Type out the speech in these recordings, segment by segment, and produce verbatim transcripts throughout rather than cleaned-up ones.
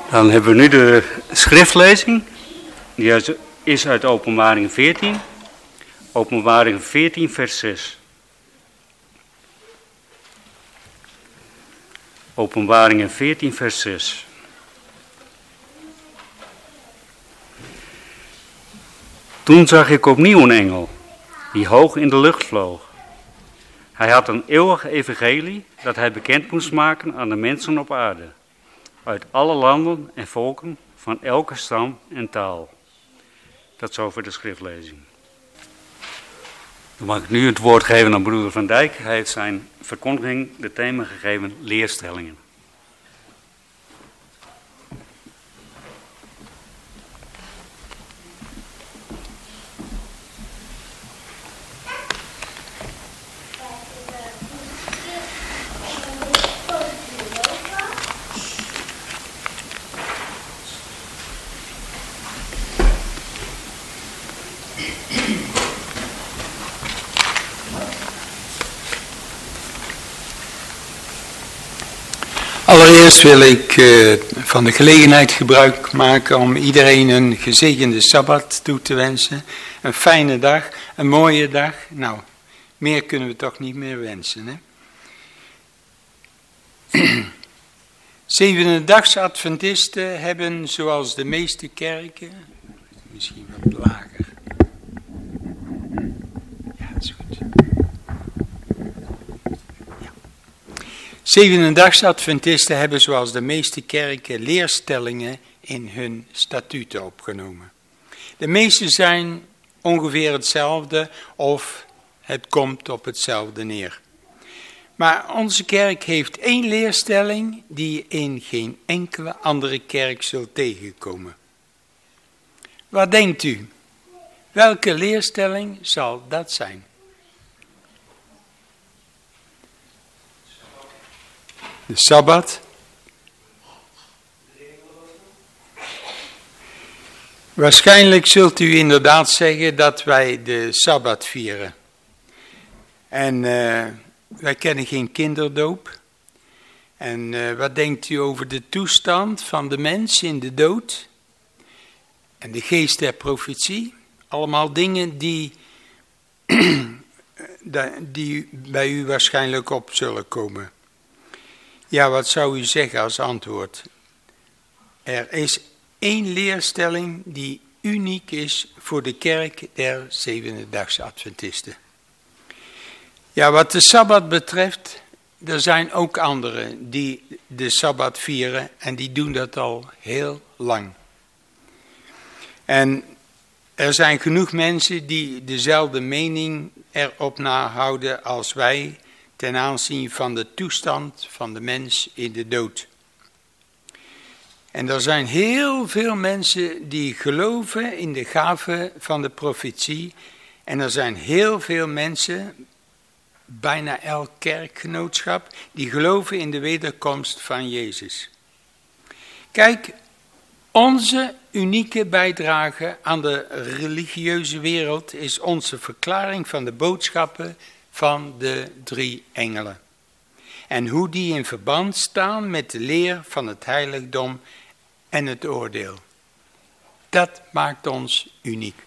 Dan hebben we nu de schriftlezing. Die is uit Openbaring veertien. Openbaring veertien vers zes. Openbaring veertien vers zes. Toen zag ik opnieuw een engel, die hoog in de lucht vloog. Hij had een eeuwig evangelie dat hij bekend moest maken aan de mensen op aarde. Uit alle landen en volken, van elke stam en taal. Dat is over de schriftlezing. Dan mag ik nu het woord geven aan broeder Van Dijk. Hij heeft zijn verkondiging de thema gegeven, leerstellingen. Allereerst wil ik uh, van de gelegenheid gebruik maken om iedereen een gezegende Sabbat toe te wensen. Een fijne dag, een mooie dag. Nou, meer kunnen we toch niet meer wensen, hè? Zevendedagse Adventisten hebben, zoals de meeste kerken, misschien wat lager. Ja, dat is goed. Zevendedagse Adventisten hebben, zoals de meeste kerken, leerstellingen in hun statuten opgenomen. De meeste zijn ongeveer hetzelfde of het komt op hetzelfde neer. Maar onze kerk heeft één leerstelling die je in geen enkele andere kerk zult tegenkomen. Wat denkt u? Welke leerstelling zal dat zijn? De Sabbat. Waarschijnlijk zult u inderdaad zeggen dat wij de Sabbat vieren. En uh, wij kennen geen kinderdoop. En uh, wat denkt u over de toestand van de mens in de dood? En de geest der profetie? Allemaal dingen die, die bij u waarschijnlijk op zullen komen. Ja, wat zou u zeggen als antwoord? Er is één leerstelling die uniek is voor de kerk der Zevendedagse Adventisten. Ja, wat de Sabbat betreft, er zijn ook anderen die de Sabbat vieren en die doen dat al heel lang. En er zijn genoeg mensen die dezelfde mening erop nahouden als wij ten aanzien van de toestand van de mens in de dood. En er zijn heel veel mensen die geloven in de gave van de profetie. En er zijn heel veel mensen, bijna elk kerkgenootschap, die geloven in de wederkomst van Jezus. Kijk, onze unieke bijdrage aan de religieuze wereld is onze verklaring van de boodschappen van de drie engelen. En hoe die in verband staan met de leer van het heiligdom en het oordeel. Dat maakt ons uniek.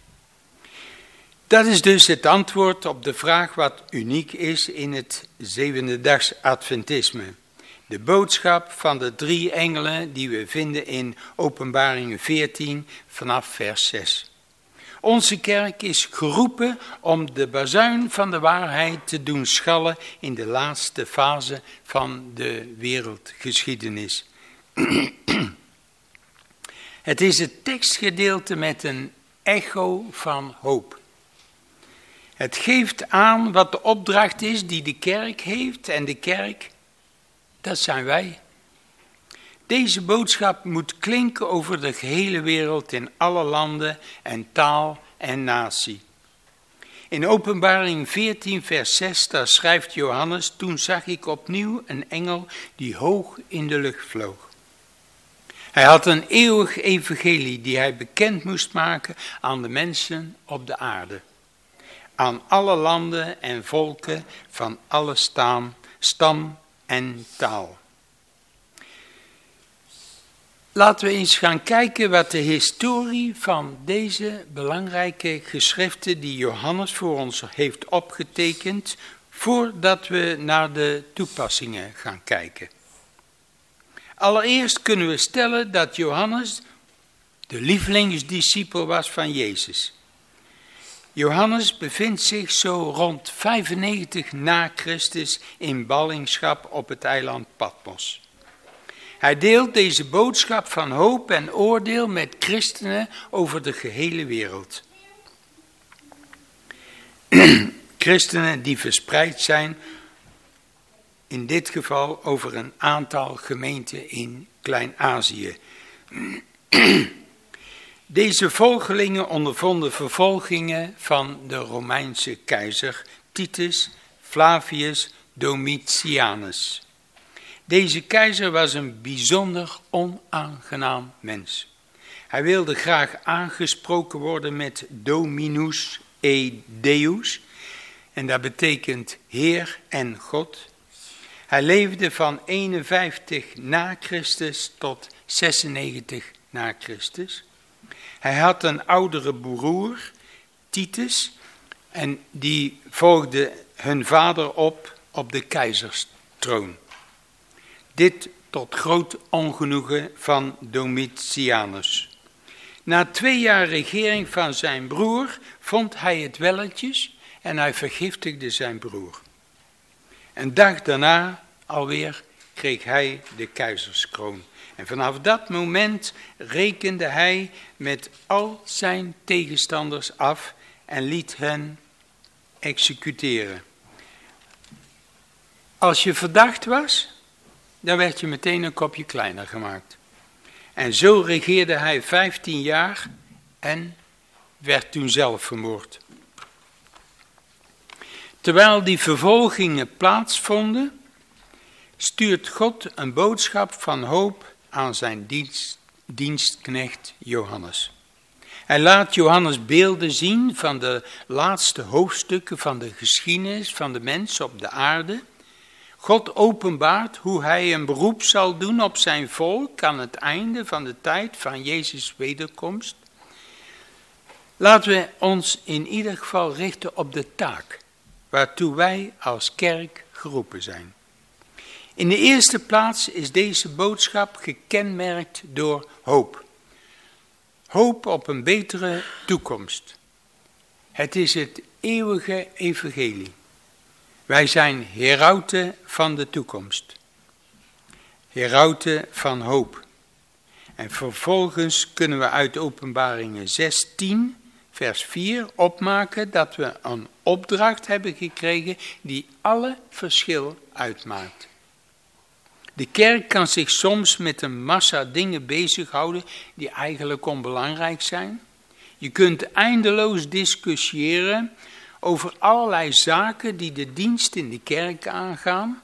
Dat is dus het antwoord op de vraag wat uniek is in het Zevendedags Adventisme. De boodschap van de drie engelen die we vinden in Openbaring veertien vanaf vers zes. Onze kerk is geroepen om de bazuin van de waarheid te doen schallen in de laatste fase van de wereldgeschiedenis. Het is het tekstgedeelte met een echo van hoop. Het geeft aan wat de opdracht is die de kerk heeft en de kerk, dat zijn wij. Deze boodschap moet klinken over de gehele wereld in alle landen en taal en natie. In Openbaring veertien vers zes, daar schrijft Johannes, toen zag ik opnieuw een engel die hoog in de lucht vloog. Hij had een eeuwig evangelie die hij bekend moest maken aan de mensen op de aarde. Aan alle landen en volken van alle stam, stam en taal. Laten we eens gaan kijken wat de historie van deze belangrijke geschriften die Johannes voor ons heeft opgetekend, voordat we naar de toepassingen gaan kijken. Allereerst kunnen we stellen dat Johannes de lievelingsdiscipel was van Jezus. Johannes bevindt zich zo rond vijfennegentig na Christus in ballingschap op het eiland Patmos. Hij deelt deze boodschap van hoop en oordeel met christenen over de gehele wereld. Christenen die verspreid zijn, in dit geval over een aantal gemeenten in Klein-Azië. Deze volgelingen ondervonden vervolgingen van de Romeinse keizer Titus Flavius Domitianus. Deze keizer was een bijzonder onaangenaam mens. Hij wilde graag aangesproken worden met Dominus e Deus, en dat betekent Heer en God. Hij leefde van eenenvijftig na Christus tot zesennegentig na Christus. Hij had een oudere broer, Titus, en die volgde hun vader op op de keizerstroon. Dit tot groot ongenoegen van Domitianus. Na twee jaar regering van zijn broer vond hij het welletjes en hij vergiftigde zijn broer. Een dag daarna alweer kreeg hij de keizerskroon. En vanaf dat moment rekende hij met al zijn tegenstanders af en liet hen executeren. Als je verdacht was, dan werd je meteen een kopje kleiner gemaakt. En zo regeerde hij vijftien jaar en werd toen zelf vermoord. Terwijl die vervolgingen plaatsvonden, stuurt God een boodschap van hoop aan zijn dienst, dienstknecht Johannes. Hij laat Johannes beelden zien van de laatste hoofdstukken van de geschiedenis van de mens op de aarde. God openbaart hoe hij een beroep zal doen op zijn volk aan het einde van de tijd van Jezus' wederkomst. Laten we ons in ieder geval richten op de taak waartoe wij als kerk geroepen zijn. In de eerste plaats is deze boodschap gekenmerkt door hoop. Hoop op een betere toekomst. Het is het eeuwige evangelie. Wij zijn herauten van de toekomst. Herauten van hoop. En vervolgens kunnen we uit Openbaringen zestien, vers vier opmaken dat we een opdracht hebben gekregen die alle verschil uitmaakt. De kerk kan zich soms met een massa dingen bezighouden die eigenlijk onbelangrijk zijn. Je kunt eindeloos discussiëren over allerlei zaken die de dienst in de kerk aangaan.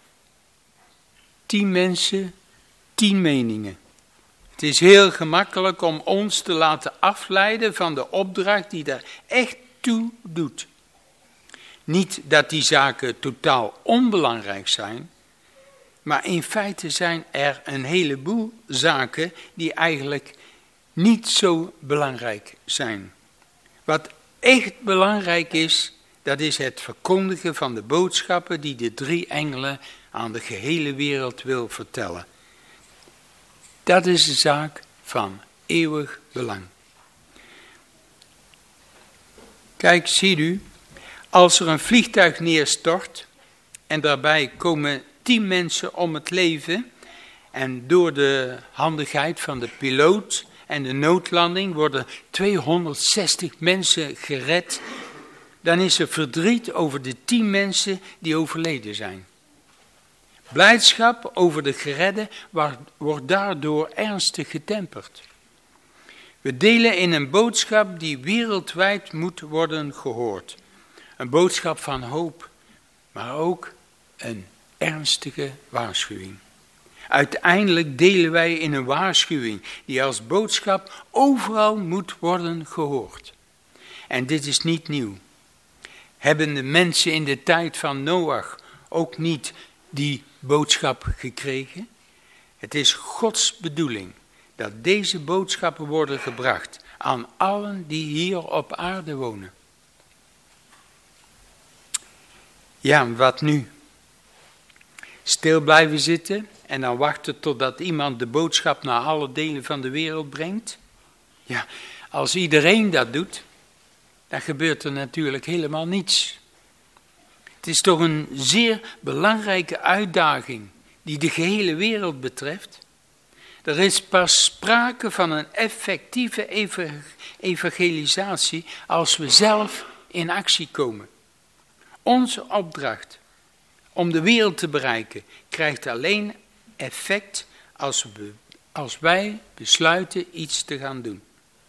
Tien mensen, tien meningen. Het is heel gemakkelijk om ons te laten afleiden van de opdracht die er echt toe doet. Niet dat die zaken totaal onbelangrijk zijn, maar in feite zijn er een heleboel zaken die eigenlijk niet zo belangrijk zijn. Wat echt belangrijk is, dat is het verkondigen van de boodschappen die de drie engelen aan de gehele wereld wil vertellen. Dat is een zaak van eeuwig belang. Kijk, ziet u, als er een vliegtuig neerstort en daarbij komen tien mensen om het leven en door de handigheid van de piloot en de noodlanding worden tweehonderdzestig mensen gered, dan is er verdriet over de tien mensen die overleden zijn. Blijdschap over de geredden wordt daardoor ernstig getemperd. We delen in een boodschap die wereldwijd moet worden gehoord. Een boodschap van hoop, maar ook een ernstige waarschuwing. Uiteindelijk delen wij in een waarschuwing die als boodschap overal moet worden gehoord. En dit is niet nieuw. Hebben de mensen in de tijd van Noach ook niet die boodschap gekregen? Het is Gods bedoeling dat deze boodschappen worden gebracht aan allen die hier op aarde wonen. Ja, wat nu? Stil blijven zitten en dan wachten totdat iemand de boodschap naar alle delen van de wereld brengt? Ja, als iedereen dat doet, dan gebeurt er natuurlijk helemaal niets. Het is toch een zeer belangrijke uitdaging die de gehele wereld betreft. Er is pas sprake van een effectieve evangelisatie als we zelf in actie komen. Onze opdracht om de wereld te bereiken krijgt alleen effect als, we, als wij besluiten iets te gaan doen.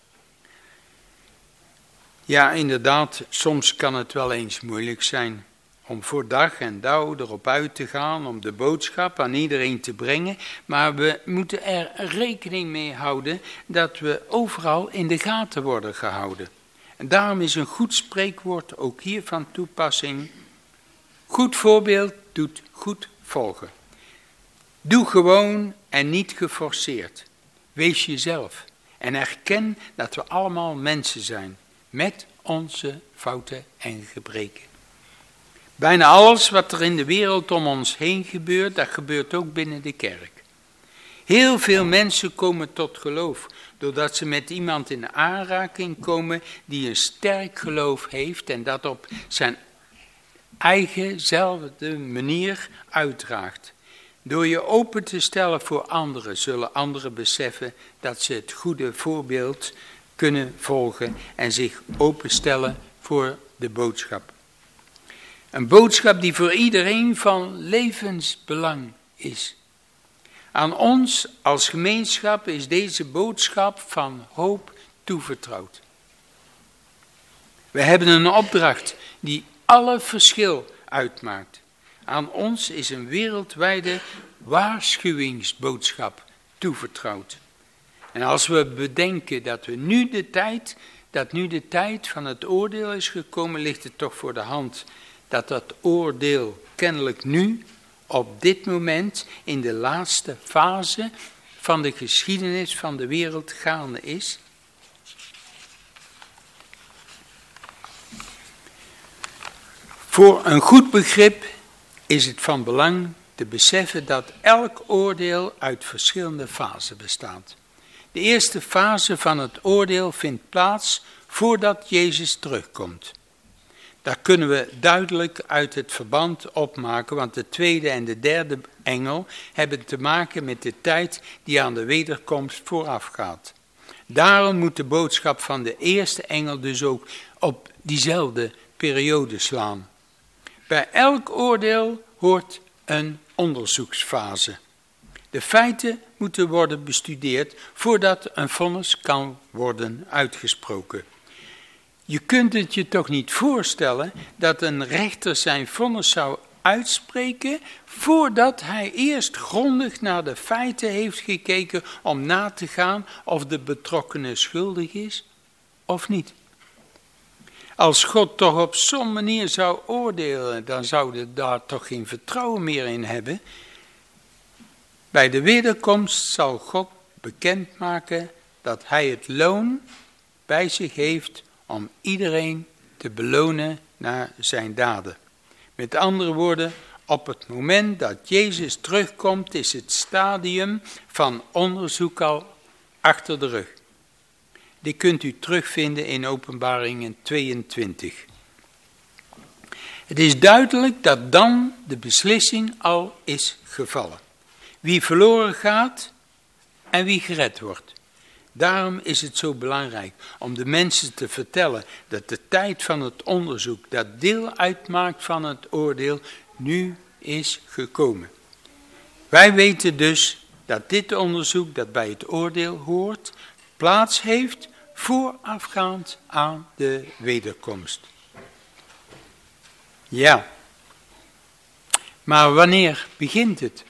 Ja, inderdaad, soms kan het wel eens moeilijk zijn om voor dag en dauw erop uit te gaan, om de boodschap aan iedereen te brengen. Maar we moeten er rekening mee houden dat we overal in de gaten worden gehouden. En daarom is een goed spreekwoord ook hier van toepassing. Goed voorbeeld doet goed volgen. Doe gewoon en niet geforceerd. Wees jezelf en erken dat we allemaal mensen zijn met onze fouten en gebreken. Bijna alles wat er in de wereld om ons heen gebeurt, dat gebeurt ook binnen de kerk. Heel veel mensen komen tot geloof, doordat ze met iemand in aanraking komen die een sterk geloof heeft en dat op zijn eigenzelfde manier uitdraagt. Door je open te stellen voor anderen, zullen anderen beseffen dat ze het goede voorbeeld kunnen volgen en zich openstellen voor de boodschap. Een boodschap die voor iedereen van levensbelang is. Aan ons als gemeenschap is deze boodschap van hoop toevertrouwd. We hebben een opdracht die alle verschil uitmaakt. Aan ons is een wereldwijde waarschuwingsboodschap toevertrouwd. En als we bedenken dat we nu de tijd, dat nu de tijd van het oordeel is gekomen, ligt het toch voor de hand dat dat oordeel kennelijk nu, op dit moment, in de laatste fase van de geschiedenis van de wereld gaande is. Voor een goed begrip is het van belang te beseffen dat elk oordeel uit verschillende fasen bestaat. De eerste fase van het oordeel vindt plaats voordat Jezus terugkomt. Daar kunnen we duidelijk uit het verband opmaken, want de tweede en de derde engel hebben te maken met de tijd die aan de wederkomst voorafgaat. Daarom moet de boodschap van de eerste engel dus ook op diezelfde periode slaan. Bij elk oordeel hoort een onderzoeksfase. De feiten moeten worden bestudeerd voordat een vonnis kan worden uitgesproken. Je kunt het je toch niet voorstellen dat een rechter zijn vonnis zou uitspreken voordat hij eerst grondig naar de feiten heeft gekeken om na te gaan of de betrokkenen schuldig is of niet. Als God toch op zo'n manier zou oordelen, dan zouden we daar toch geen vertrouwen meer in hebben. Bij de wederkomst zal God bekendmaken dat hij het loon bij zich heeft om iedereen te belonen naar zijn daden. Met andere woorden, op het moment dat Jezus terugkomt, is het stadium van onderzoek al achter de rug. Die kunt u terugvinden in Openbaringen tweeëntwintig. Het is duidelijk dat dan de beslissing al is gevallen. Wie verloren gaat en wie gered wordt. Daarom is het zo belangrijk om de mensen te vertellen dat de tijd van het onderzoek, dat deel uitmaakt van het oordeel, nu is gekomen. Wij weten dus dat dit onderzoek dat bij het oordeel hoort, plaats heeft voorafgaand aan de wederkomst. Ja, maar wanneer begint het?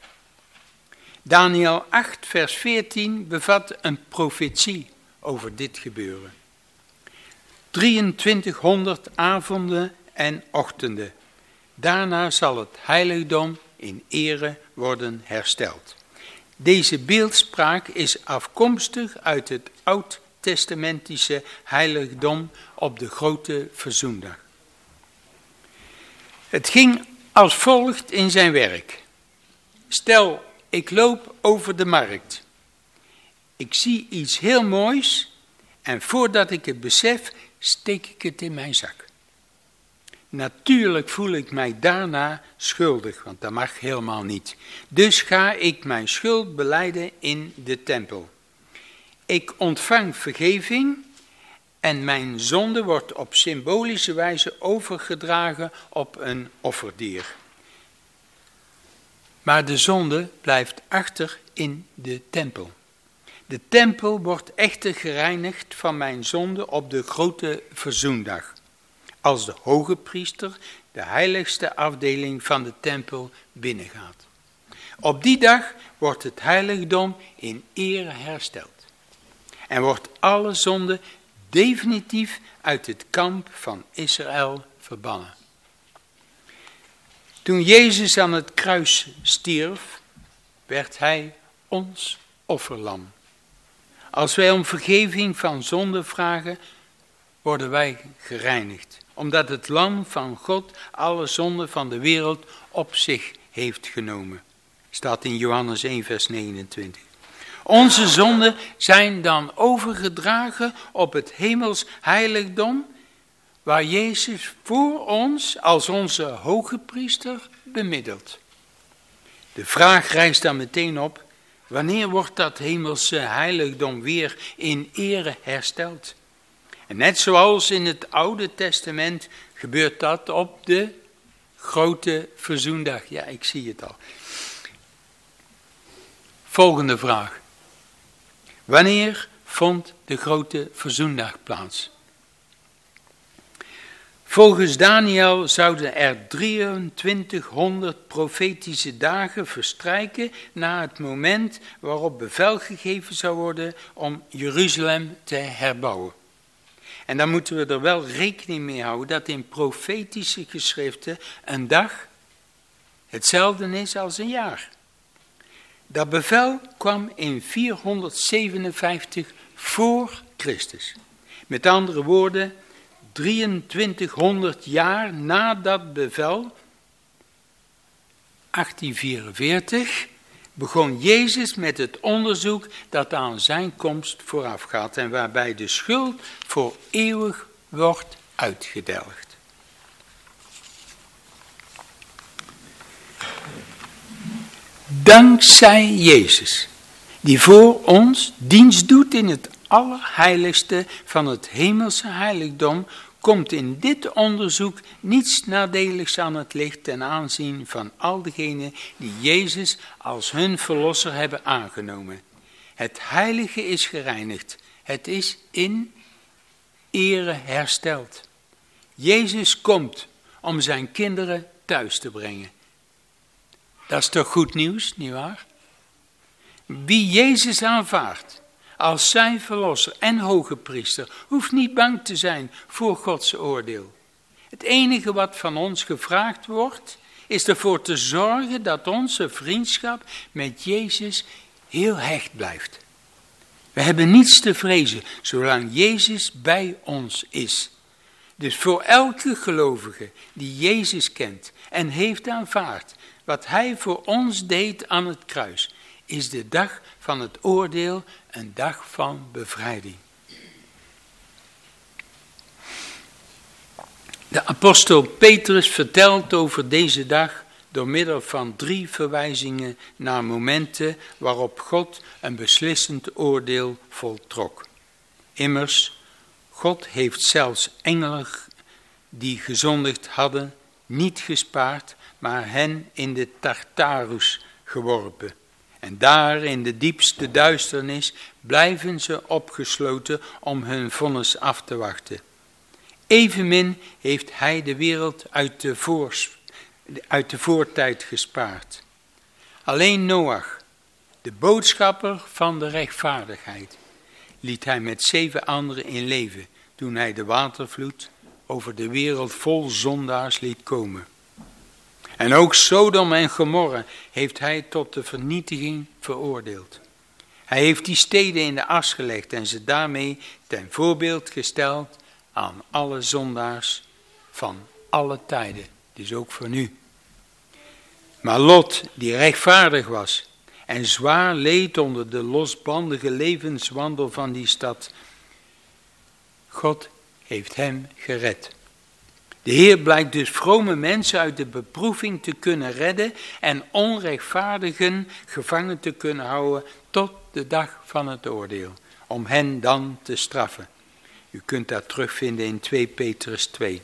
Daniël acht vers veertien bevat een profetie over dit gebeuren. drieëntwintighonderd avonden en ochtenden. Daarna zal het heiligdom in ere worden hersteld. Deze beeldspraak is afkomstig uit het oud-testamentische heiligdom op de grote verzoendag. Het ging als volgt in zijn werk. Stel, ik loop over de markt. Ik zie iets heel moois en voordat ik het besef, steek ik het in mijn zak. Natuurlijk voel ik mij daarna schuldig, want dat mag helemaal niet. Dus ga ik mijn schuld belijden in de tempel. Ik ontvang vergeving en mijn zonde wordt op symbolische wijze overgedragen op een offerdier. Maar de zonde blijft achter in de tempel. De tempel wordt echter gereinigd van mijn zonde op de grote verzoendag. Als de hoge priester de heiligste afdeling van de tempel binnengaat. Op die dag wordt het heiligdom in ere hersteld. En wordt alle zonde definitief uit het kamp van Israël verbannen. Toen Jezus aan het kruis stierf, werd hij ons offerlam. Als wij om vergeving van zonde vragen, worden wij gereinigd. Omdat het lam van God alle zonden van de wereld op zich heeft genomen. Staat in Johannes één vers negenentwintig. Onze zonden zijn dan overgedragen op het hemels heiligdom, waar Jezus voor ons als onze hoge priester bemiddelt. De vraag rijst dan meteen op, wanneer wordt dat hemelse heiligdom weer in ere hersteld? En net zoals in het Oude Testament gebeurt dat op de grote verzoendag. Ja, ik zie het al. Volgende vraag. Wanneer vond de grote verzoendag plaats? Volgens Daniel zouden er drieëntwintighonderd profetische dagen verstrijken na het moment waarop bevel gegeven zou worden om Jeruzalem te herbouwen. En dan moeten we er wel rekening mee houden dat in profetische geschriften een dag hetzelfde is als een jaar. Dat bevel kwam in vierhonderdzevenenvijftig voor Christus. Met andere woorden, drieëntwintighonderd jaar na dat bevel, achttien vierenveertig, begon Jezus met het onderzoek dat aan zijn komst voorafgaat en waarbij de schuld voor eeuwig wordt uitgedelgd. Dankzij Jezus, die voor ons dienst doet in het allerheiligste van het hemelse heiligdom, komt in dit onderzoek niets nadeligs aan het licht ten aanzien van al diegenen die Jezus als hun verlosser hebben aangenomen. Het heilige is gereinigd. Het is in ere hersteld. Jezus komt om zijn kinderen thuis te brengen. Dat is toch goed nieuws, nietwaar? Wie Jezus aanvaardt als zijn verlosser en hoge priester hoeft niet bang te zijn voor Gods oordeel. Het enige wat van ons gevraagd wordt, is ervoor te zorgen dat onze vriendschap met Jezus heel hecht blijft. We hebben niets te vrezen, zolang Jezus bij ons is. Dus voor elke gelovige die Jezus kent en heeft aanvaard wat hij voor ons deed aan het kruis, is de dag van het oordeel een dag van bevrijding. De apostel Petrus vertelt over deze dag door middel van drie verwijzingen naar momenten waarop God een beslissend oordeel voltrok. Immers, God heeft zelfs engelen die gezondigd hadden niet gespaard, maar hen in de Tartarus geworpen. En daar in de diepste duisternis blijven ze opgesloten om hun vonnis af te wachten. Evenmin heeft hij de wereld uit de, voors, uit de voortijd gespaard. Alleen Noach, de boodschapper van de rechtvaardigheid, liet hij met zeven anderen in leven toen hij de watervloed over de wereld vol zondaars liet komen. En ook Sodom en Gomorra heeft hij tot de vernietiging veroordeeld. Hij heeft die steden in de as gelegd en ze daarmee ten voorbeeld gesteld aan alle zondaars van alle tijden. Dus ook voor nu. Maar Lot, die rechtvaardig was en zwaar leed onder de losbandige levenswandel van die stad, God heeft hem gered. De Heer blijkt dus vrome mensen uit de beproeving te kunnen redden en onrechtvaardigen gevangen te kunnen houden tot de dag van het oordeel, om hen dan te straffen. U kunt dat terugvinden in twee Petrus twee.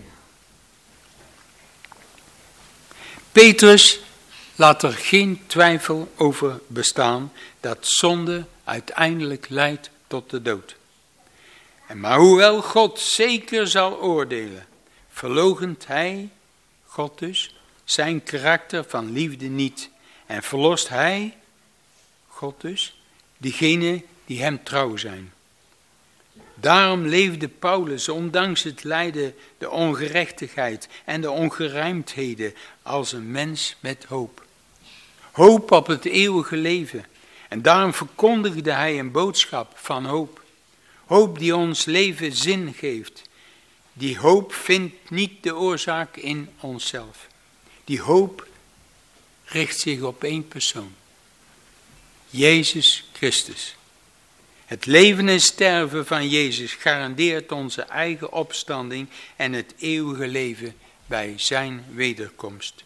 Petrus laat er geen twijfel over bestaan dat zonde uiteindelijk leidt tot de dood. En maar hoewel God zeker zal oordelen, verloochent hij, God dus, zijn karakter van liefde niet. En verlost hij, God dus, diegenen die hem trouw zijn. Daarom leefde Paulus, ondanks het lijden, de ongerechtigheid en de ongerijmdheden, als een mens met hoop. Hoop op het eeuwige leven. En daarom verkondigde hij een boodschap van hoop. Hoop die ons leven zin geeft. Die hoop vindt niet de oorzaak in onszelf. Die hoop richt zich op één persoon. Jezus Christus. Het leven en sterven van Jezus garandeert onze eigen opstanding en het eeuwige leven bij zijn wederkomst.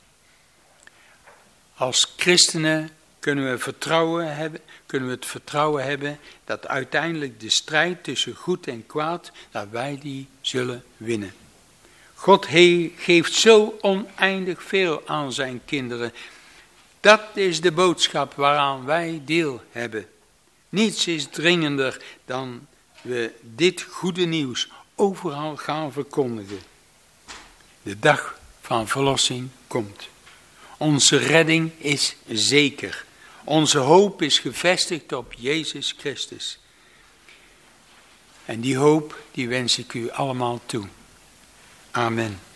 Als christenen kunnen we, vertrouwen hebben, kunnen we het vertrouwen hebben dat uiteindelijk de strijd tussen goed en kwaad, dat wij die zullen winnen. God he, geeft zo oneindig veel aan zijn kinderen. Dat is de boodschap waaraan wij deel hebben. Niets is dringender dan we dit goede nieuws overal gaan verkondigen. De dag van verlossing komt. Onze redding is zeker. Onze hoop is gevestigd op Jezus Christus. En die hoop, die wens ik u allemaal toe. Amen.